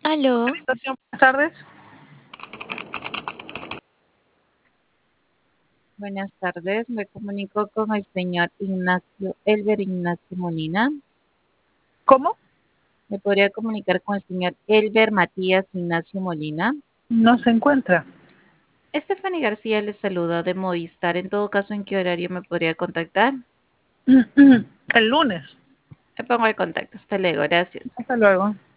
Aló, Buenas tardes. Buenas tardes, me comunico con el señor Ignacio, Elber Ignacio Molina. ¿Cómo? ¿Me podría comunicar con el señor Elber Matías Ignacio Molina? No se encuentra. Stephanie García le saluda de Movistar. En todo caso, ¿en qué horario me podría contactar? El lunes. Me pongo el contacto. Hasta luego, gracias. Hasta luego.